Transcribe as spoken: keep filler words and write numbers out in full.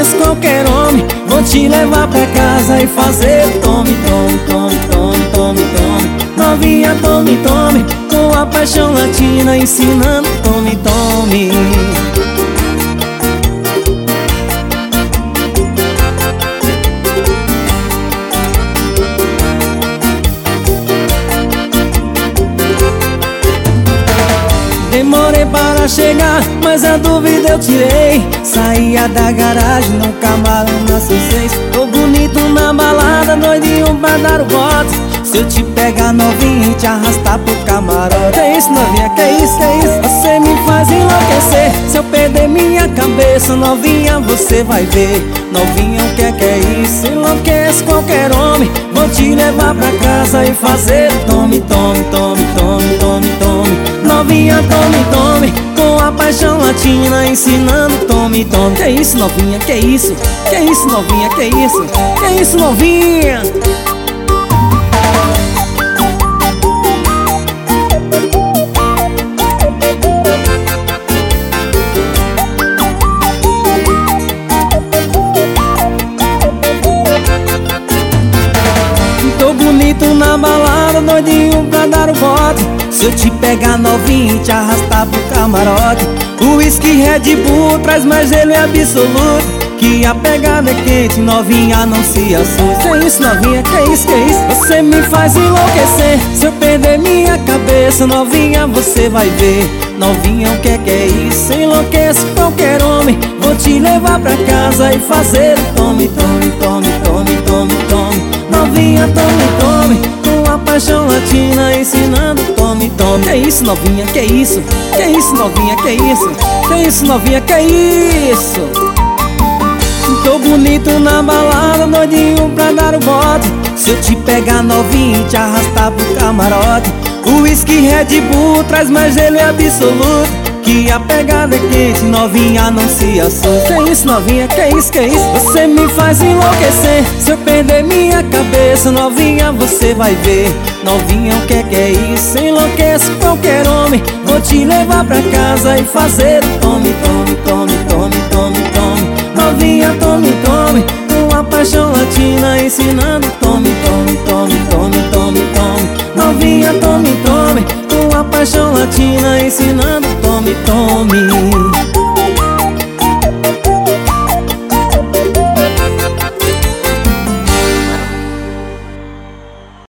enlouqueço qualquer homem. Vou te levar pra casa e fazer tome, tome, tome, tome, tome, tome. Novinha, tome, tome, com a paixão latina ensinando tome, tome. Demorei para chegar, mas a dúvida eu tirei. Saía da garagem no Camaro na C seis. Tô bonito na balada, doidinho pra dar o voto. Se eu te pegar novinha e te arrastar pro camarote. Que isso, novinha, que isso, que isso? Você me faz enlouquecer. Se eu perder minha cabeça, novinha, você vai ver. Novinha, o que é que é isso? Enlouquece qualquer homem. Vou te levar pra casa e fazer tome, tome, tome, tome, tome, tome. Novinha, tome, tome, com a paixão latina ensinando tome, tome. Que isso, novinha, que isso? Que isso, novinha, que isso? Que isso, novinha? Tô bonito na balada, doidinho pra dar o voto. Se eu te pegar novinho e te arrastar pro camarote. O whisky Red Bull traz mais gelo é absoluto. Que a pegada é quente, novinha, não se assuste. Que isso, novinha, que isso, que isso? Você me faz enlouquecer. Se eu perder minha cabeça, novinha, você vai ver. Novinha, o que é que é isso? Enlouquece qualquer homem. Vou te levar pra casa e fazer tome, tome, tome, tome, tome, tome. Novinha, tome, tome, com a paixão latina ensinando tome, tome. Que isso, novinha, que isso? Que isso, novinha, que isso? Que isso, novinha, que isso? Tô bonito na balada, doidinho pra dar o bote. Se eu te pegar novinho e te arrastar pro camarote. O whisky Red Bull traz mais gelo é absoluto. Que a pegada é quente, novinha, não se assuste. Que isso, novinha, que isso, que isso? Você me faz enlouquecer. Se eu perder minha cabeça, novinha, você vai ver. Novinha, o que é que é isso? Enlouquece qualquer homem. Vou te levar pra casa e fazer tome, tome, tome, tome, tome, tome. Novinha, tome, tome, com a paixão latina ensinando tome, tome, tome, tome, tome, tome. Novinha, tome, tome, com a paixão latina ensinando tome, tome.